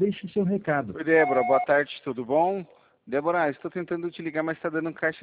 deixe seu recado. Oi, Débora, boa tarde, tudo bom? Débora, estou tentando te ligar, mas está dando caixa